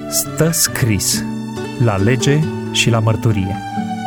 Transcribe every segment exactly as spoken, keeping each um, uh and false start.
Stă scris la lege și la mărturie.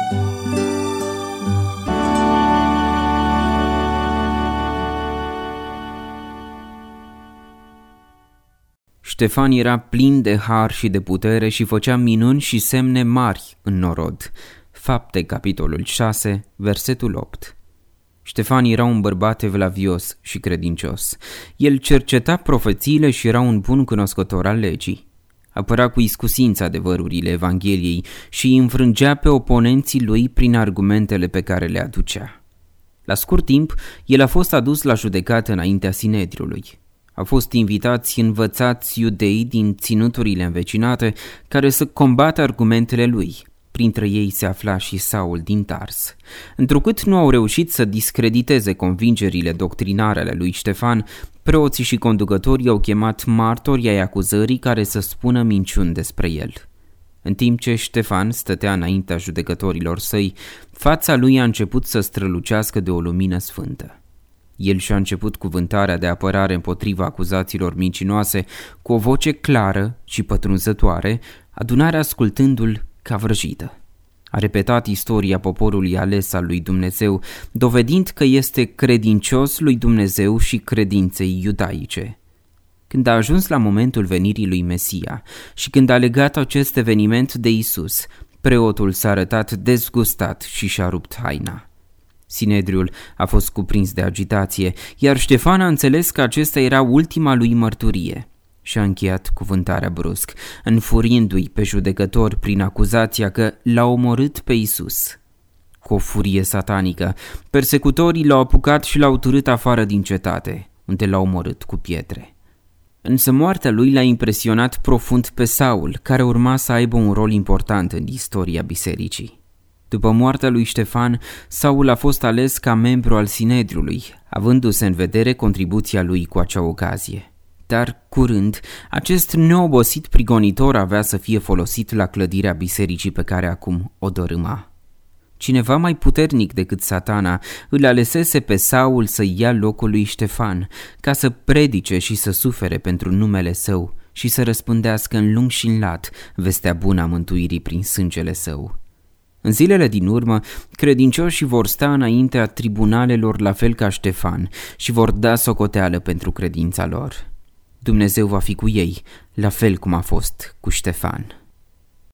Ștefan era plin de har și de putere și făcea minuni și semne mari în norod. Fapte, capitolul șase, versetul opt. Ștefan era un bărbat evlavios și credincios. El cerceta profețiile și era un bun cunoscător al legii. Apăra cu iscusință adevărurile Evangheliei și îi înfrângea pe oponenții lui prin argumentele pe care le aducea. La scurt timp, el a fost adus la judecată înaintea Sinedriului. Au fost invitați învățați iudei din ținuturile învecinate care să combată argumentele lui. Printre ei se afla și Saul din Tars. Întrucât nu au reușit să discrediteze convingerile doctrinare ale lui Ștefan, preoții și conducătorii au chemat martori ai acuzării care să spună minciuni despre el. În timp ce Ștefan stătea înaintea judecătorilor săi, fața lui a început să strălucească de o lumină sfântă. El și-a început cuvântarea de apărare împotriva acuzațiilor mincinoase cu o voce clară și pătrunzătoare, adunarea ascultându-l ca vrăjită. A repetat istoria poporului ales al lui Dumnezeu, dovedind că este credincios lui Dumnezeu și credinței iudaice. Când a ajuns la momentul venirii lui Mesia și când a legat acest eveniment de Isus, preotul s-a arătat dezgustat și și-a rupt haina. Sinedriul a fost cuprins de agitație, iar Ștefan a înțeles că acesta era ultima lui mărturie și a încheiat cuvântarea brusc, înfuriindu-i pe judecător prin acuzația că l-a omorât pe Isus. Cu o furie satanică, persecutorii l-au apucat și l-au târât afară din cetate, unde l-au omorât cu pietre. Însă moartea lui l-a impresionat profund pe Saul, care urma să aibă un rol important în istoria bisericii. După moartea lui Ștefan, Saul a fost ales ca membru al Sinedriului, avându-se în vedere contribuția lui cu acea ocazie. Dar, curând, acest neobosit prigonitor avea să fie folosit la clădirea bisericii pe care acum o dărâma. Cineva mai puternic decât Satana îl alesese pe Saul să ia locul lui Ștefan, ca să predice și să sufere pentru numele său și să răspândească în lung și în lat vestea bună a mântuirii prin sângele său. În zilele din urmă, credincioșii vor sta înaintea tribunalelor la fel ca Ștefan și vor da socoteală pentru credința lor. Dumnezeu va fi cu ei, la fel cum a fost cu Ștefan.